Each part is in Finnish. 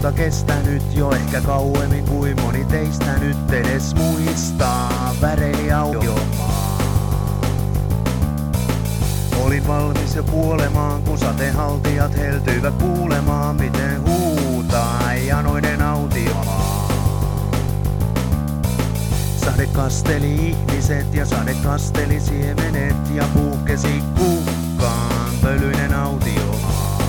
kuivuutta kestänyt jo ehkä kauemmin kuin moni teistä nyt edes muistaa. Väreili audiomaa. Olin valmis jo kuolemaan, kun satehaltijat heltyivät kuulemaan, miten huutaa janoinen autiomaa. Sade kasteli ihmiset ja sade kasteli siemenet ja puhkesi kukkaan pölyinen autiomaa.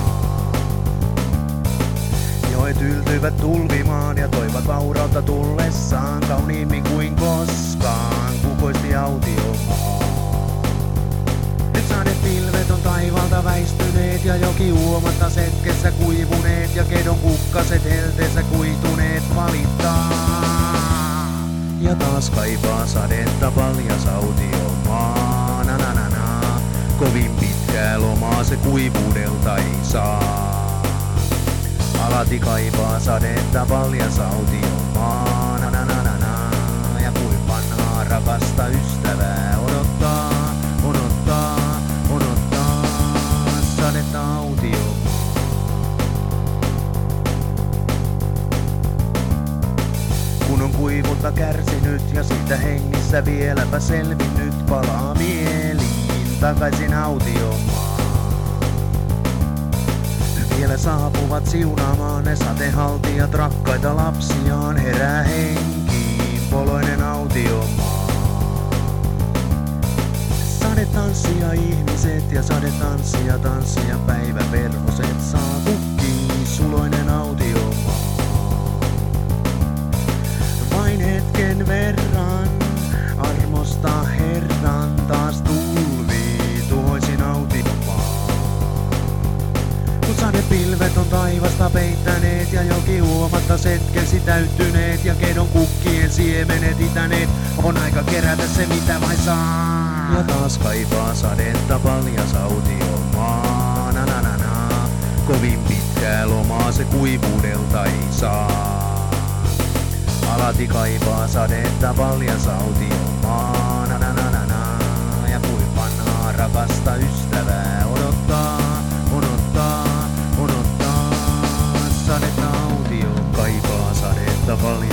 Joet yltyivät tulvimaan ja toivat vaurautta tullessaan kauniimmin kuin koskaan kukoisti autiomaa. Nyt sadepilvet on taivaalta väistyneet ja joki uomatta setkessä kuivuneet ja kedon kukkaset helteessä kuituneet valittaa. Ja taas kaipaa sadetta paljas autiomaa, na na na na. Kovin pitkää lomaa se kuivuudelta ei saa. Alati kaipaa sadetta paljas autiomaa, na na na na na. Ja kuin vanhaa rakasta ystävää odottaa, odottaa, odottaa sadetta autiomaa. Kun on kuivuutta kärsinyt ja siitä hengissä vieläpä selvinnyt, palaa mieliin takaisin autiomaan. Vielä saapuvat siunaamaan ne satehaltijat rakkaita lapsiaan, herää henkiin poloinen autiomaa. Sadetanssia ihmiset ja sadetanssia tanssia päiväperhoset saa kukkiin suloinen autiomaa. Vain hetken verran armosta Herran taas tulvii tuhoisin autiomaa. Kun sadepilvet on taivasta peittäneet ja joki huomatta setkesi täyttyneet ja kedon kukkien siemenet itäneet, on aika kerätä se mitä vain saa. Ja taas kaipaa sadetta paljas autiomaa, na na na na. Kovin pitkää lomaa se kuivuudelta ei saa. Alati kaipaa sadetta paljas autiomaa, na na na na na. Ja kuin vanhaa rakasta ystävää odottaa, odottaa, odottaa sadetta autio. Kaipaa sadetta paljas